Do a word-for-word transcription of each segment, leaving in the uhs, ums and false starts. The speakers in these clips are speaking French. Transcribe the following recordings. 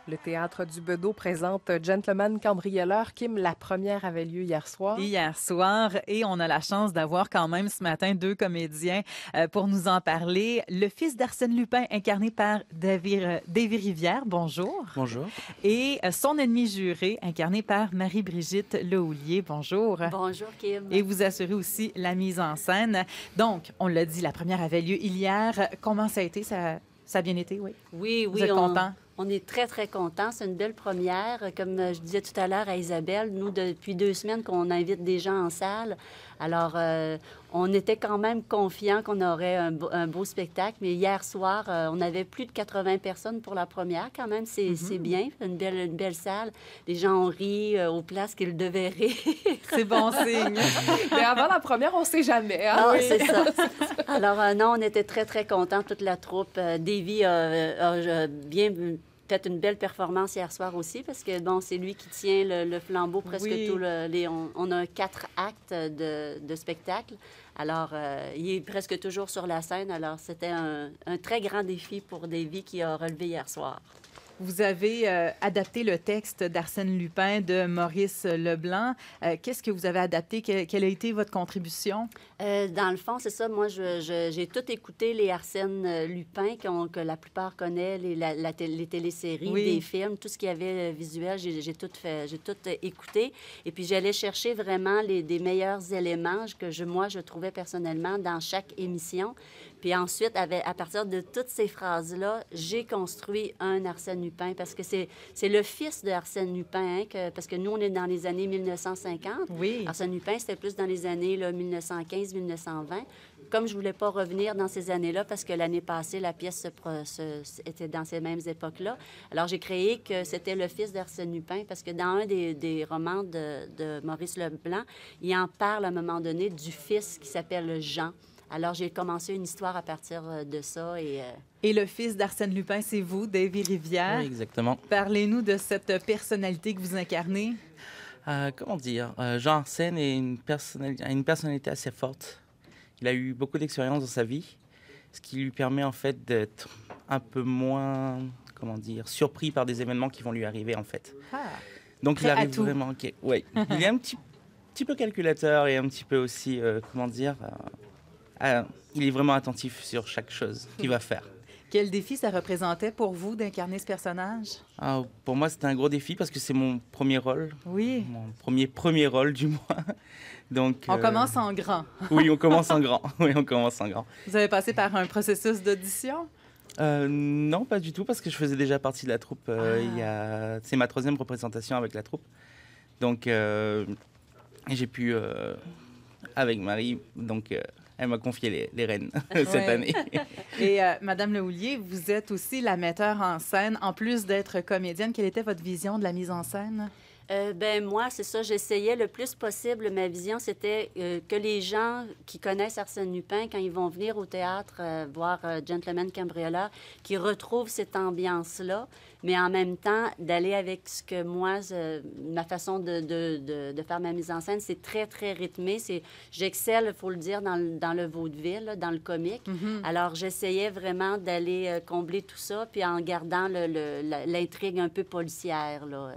Le Théâtre du Bedeau présente Gentleman cambrioleur. Kim, la première avait lieu hier soir. Hier soir, et on a la chance d'avoir quand même ce matin deux comédiens euh, pour nous en parler. Le fils d'Arsène Lupin, incarné par David, euh, David Rivière, bonjour. Bonjour. Et euh, son ennemi juré, incarné par Marie-Brigitte Lehoulier, bonjour. Bonjour, Kim. Et vous assurez aussi la mise en scène. Donc, on l'a dit, la première avait lieu hier. Comment ça a été? Ça, ça a bien été, oui? Oui, oui. Vous êtes on... content? On est très, très contents. C'est une belle première. Comme je disais tout à l'heure à Isabelle, nous, depuis deux semaines qu'on invite des gens en salle. Alors, euh, on était quand même confiants qu'on aurait un beau, un beau spectacle. Mais hier soir, euh, on avait plus de quatre-vingts personnes pour la première. Quand même, c'est mm-hmm. c'est bien. Une belle, une belle salle. Les gens ont ri euh, aux places qu'ils devaient rire. C'est bon signe. Mais avant la première, on ne sait jamais. Hein? Ah, oui. C'est ça. Alors, euh, non, on était très, très contents, toute la troupe. Euh, Davy a, a, a bien... fait une belle performance hier soir aussi, parce que, bon, c'est lui qui tient le, le flambeau presque oui. tout le... Les, on, on a quatre actes de, de spectacle. Alors, euh, il est presque toujours sur la scène. Alors, c'était un, un très grand défi pour Davy qui a relevé hier soir. Vous avez euh, adapté le texte d'Arsène Lupin de Maurice Leblanc. Euh, Qu'est-ce que vous avez adapté? Que, quelle a été votre contribution? Euh, dans le fond, c'est ça. Moi, je, je, j'ai tout écouté les Arsène Lupin que la plupart connaissent, les, la, la, les téléséries, oui. des films, tout ce qu'il y avait visuel, j'ai, j'ai tout fait, j'ai tout écouté. Et puis, j'allais chercher vraiment les, des meilleurs éléments que je, moi, je trouvais personnellement dans chaque émission. Puis ensuite, avec, à partir de toutes ces phrases-là, j'ai construit un Arsène Lupin, parce que c'est, c'est le fils de Arsène Lupin, hein, que, parce que nous, on est dans les années mille neuf cent cinquante. Oui. Arsène Lupin, c'était plus dans les années là, mille neuf cent quinze mille neuf cent vingt. Comme je ne voulais pas revenir dans ces années-là, parce que l'année passée, la pièce se, se, était dans ces mêmes époques-là, alors j'ai créé que c'était le fils d'Arsène Lupin, parce que dans un des, des romans de, de Maurice Leblanc, il en parle à un moment donné du fils qui s'appelle Jean. Alors, j'ai commencé une histoire à partir de ça. Et, euh... et le fils d'Arsène Lupin, c'est vous, David Rivière. Oui, exactement. Parlez-nous de cette personnalité que vous incarnez. Euh, comment dire? Euh, Jean Arsène est une personnalité, a une personnalité assez forte. Il a eu beaucoup d'expérience dans sa vie, ce qui lui permet en fait d'être un peu moins, comment dire, surpris par des événements qui vont lui arriver en fait. Ah, Donc, il arrive tout. vraiment... Okay. Oui, il est un petit, petit peu calculateur et un petit peu aussi, euh, comment dire... Euh, Euh, il est vraiment attentif sur chaque chose qu'il va faire. Quel défi ça représentait pour vous d'incarner ce personnage? Ah, pour moi, c'était un gros défi parce que c'est mon premier rôle. Oui. Mon premier premier rôle, du moins. Donc, on euh... commence en grand. Oui, on commence en grand. Oui, on commence en grand. Vous avez passé par un processus d'audition? Euh, non, pas du tout, parce que je faisais déjà partie de la troupe. Euh, ah. il y a... C'est ma troisième représentation avec la troupe. Donc, euh... j'ai pu, euh... avec Marie, donc... Euh... Elle m'a confié les, les rênes cette ouais. année. Et euh, Madame Lehoulier, vous êtes aussi la metteur en scène. En plus d'être comédienne, quelle était votre vision de la mise en scène? Euh, ben moi, c'est ça, j'essayais le plus possible. Ma vision, c'était euh, que les gens qui connaissent Arsène Lupin, quand ils vont venir au théâtre euh, voir euh, Gentleman cambrioleur, qu'ils retrouvent cette ambiance-là, mais en même temps, d'aller avec ce que moi, euh, ma façon de, de, de, de faire ma mise en scène, c'est très, très rythmé. C'est, j'excelle, il faut le dire, dans le, dans le vaudeville, là, dans le comique. Mm-hmm. Alors, j'essayais vraiment d'aller euh, combler tout ça, puis en gardant le, le, l'intrigue un peu policière, là.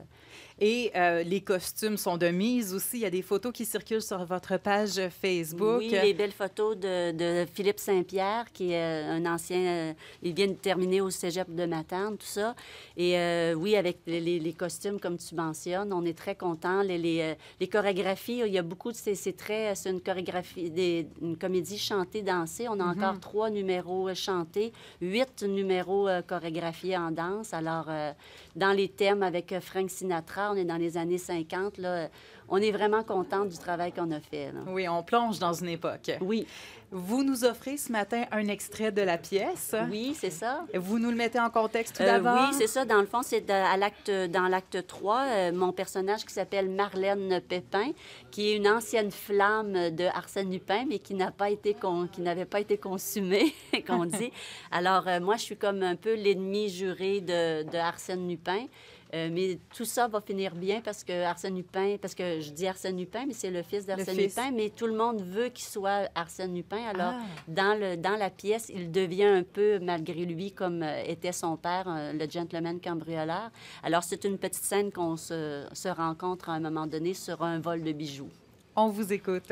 Et euh, les costumes sont de mise aussi. Il y a des photos qui circulent sur votre page Facebook. Oui, les belles photos de, de Philippe Saint-Pierre, qui est un ancien... Euh, il vient de terminer au cégep de Matane, tout ça. Et euh, oui, avec les, les costumes, comme tu mentionnes, on est très contents. Les, les, euh, les chorégraphies, il y a beaucoup de... C'est, c'est très... C'est une chorégraphie, des, une comédie chantée, dansée. On a mm-hmm. encore trois numéros chantés, huit numéros euh, chorégraphiés en danse. Alors, euh, dans les thèmes avec Frank Sinatra, on est dans les années cinquante, là. On est vraiment contente du travail qu'on a fait, là. Oui, on plonge dans une époque. Oui. Vous nous offrez ce matin un extrait de la pièce. Oui, c'est ça. Vous nous le mettez en contexte tout euh, d'abord? Oui, c'est ça. Dans le fond, c'est de, à l'acte, dans l'acte trois, euh, mon personnage qui s'appelle Marlène Pépin, qui est une ancienne flamme de Arsène Lupin, mais qui n'a pas été con, qui n'avait pas été consumée, qu'on dit. Alors, euh, moi, je suis comme un peu l'ennemi juré de, de Arsène Lupin. Euh, mais tout ça va finir bien parce que Arsène Lupin, parce que je, je dis Arsène Lupin, mais c'est le fils d'Arsène fils. Lupin, mais tout le monde veut qu'il soit Arsène Lupin. Alors, Ah. dans, le, dans la pièce, il devient un peu, malgré lui, comme euh, était son père, euh, le gentleman cambrioleur. Alors, c'est une petite scène qu'on se, se rencontre à un moment donné sur un vol de bijoux. On vous écoute.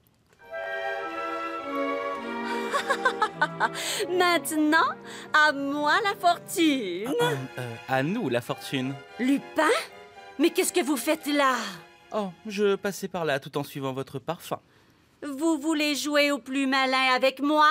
Maintenant, à moi la fortune. Ah, euh, à nous, la fortune. Lupin? Mais qu'est-ce que vous faites là? Oh, je passais par là tout en suivant votre parfum. Vous voulez jouer au plus malin avec moi?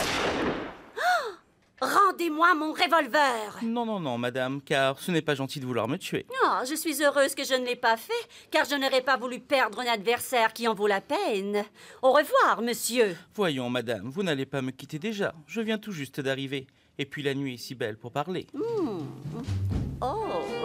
Oh! Rendez-moi mon revolver! Non, non, non, madame, car ce n'est pas gentil de vouloir me tuer. Oh, je suis heureuse que je ne l'ai pas fait, car je n'aurais pas voulu perdre un adversaire qui en vaut la peine. Au revoir, monsieur. Voyons, madame, vous n'allez pas me quitter déjà. Je viens tout juste d'arriver. Et puis la nuit est si belle pour parler. Oh,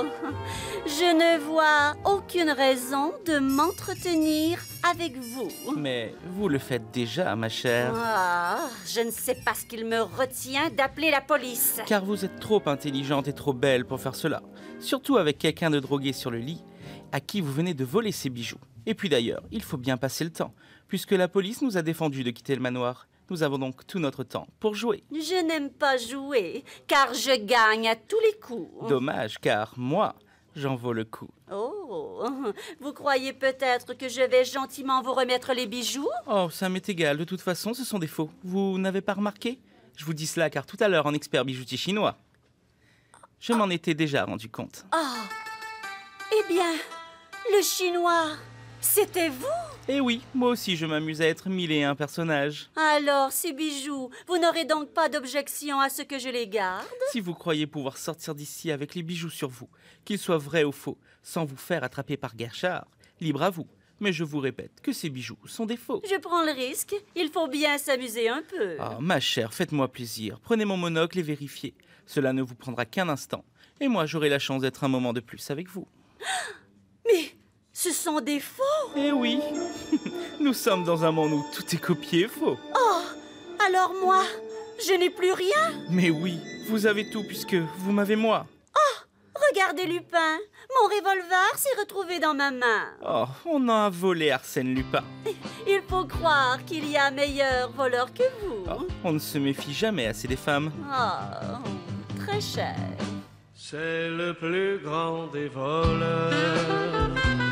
je ne vois aucune raison de m'entretenir avec vous. Mais vous le faites déjà, ma chère. Ah, je ne sais pas ce qu'il me retient d'appeler la police. Car vous êtes trop intelligente et trop belle pour faire cela. Surtout avec quelqu'un de drogué sur le lit, à qui vous venez de voler ses bijoux. Et puis d'ailleurs, il faut bien passer le temps, puisque la police nous a défendu de quitter le manoir. Nous avons donc tout notre temps pour jouer. Je n'aime pas jouer, car je gagne à tous les coups. Dommage, car moi, j'en vaux le coup. Oh, vous croyez peut-être que je vais gentiment vous remettre les bijoux? Oh, ça m'est égal, de toute façon, ce sont des faux. Vous n'avez pas remarqué? Je vous dis cela car tout à l'heure, en expert bijoutier chinois, je m'en étais déjà rendu compte. Ah, eh bien, le chinois, c'était vous? Et oui, moi aussi, je m'amuse à être mille et un personnages. Alors, ces bijoux, vous n'aurez donc pas d'objection à ce que je les garde? Si vous croyez pouvoir sortir d'ici avec les bijoux sur vous, qu'ils soient vrais ou faux, sans vous faire attraper par Guerchard, libre à vous. Mais je vous répète que ces bijoux sont des faux. Je prends le risque. Il faut bien s'amuser un peu. Ah, ma chère, faites-moi plaisir. Prenez mon monocle et vérifiez. Cela ne vous prendra qu'un instant. Et moi, j'aurai la chance d'être un moment de plus avec vous. Mais ce sont des faux. Eh oui, nous sommes dans un monde où tout est copié et faux. Oh, alors moi, je n'ai plus rien. Mais oui, vous avez tout puisque vous m'avez moi. Regardez, Lupin, mon revolver s'est retrouvé dans ma main. Oh, on en a volé Arsène Lupin. Il faut croire qu'il y a meilleur voleur que vous. Oh, on ne se méfie jamais assez des femmes. Oh, très cher. C'est le plus grand des voleurs.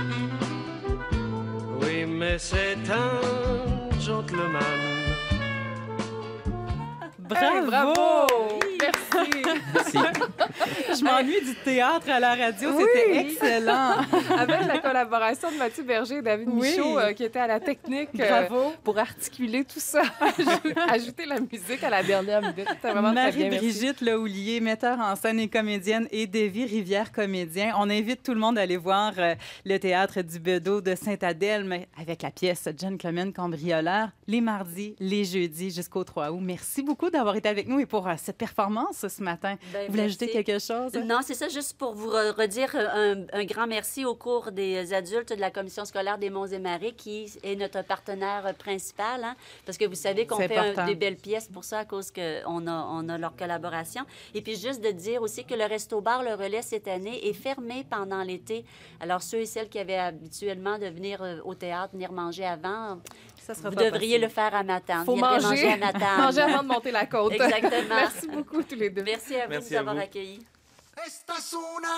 Oui, mais c'est un gentleman. Bravo! Hey, bravo! Merci! Merci. Je m'ennuie du théâtre à la radio. Oui. C'était excellent. Avec la collaboration de Mathieu Berger et David Oui. Michaud, euh, qui étaient à la technique euh, Bravo. pour articuler tout ça, ajouter la musique à la dernière minute. C'était vraiment très bien. merci. Marie-Brigitte Lehoulier, metteur en scène et comédienne, et Davy Rivière, comédien. On invite tout le monde à aller voir euh, le théâtre du Bedeau de Saint-Adèle avec la pièce Gentleman cambrioleur les mardis, les jeudis jusqu'au trois août. Merci beaucoup d'avoir été avec nous et pour euh, cette performance ce matin. Ben, Vous voulez merci. ajouter quelque chose? Non, c'est ça, juste pour vous re- redire un, un grand merci au cours des adultes de la Commission scolaire des Monts et Marais, qui est notre partenaire principal, hein, parce que vous savez qu'on C'est fait un- important. des belles pièces pour ça à cause qu'on a, on a leur collaboration. Et puis juste de dire aussi que le Resto-Bar Le Relais cette année est fermé pendant l'été. Alors ceux et celles qui avaient habituellement de venir euh, au théâtre, venir manger avant, Ça sera vous pas devriez possible. le faire à ma tante. Faut Viendrez manger, manger à ma tante. manger avant de monter la côte. Exactement. Merci beaucoup tous les deux. Merci à vous Merci de nous à avoir vous. accueillis. Estas una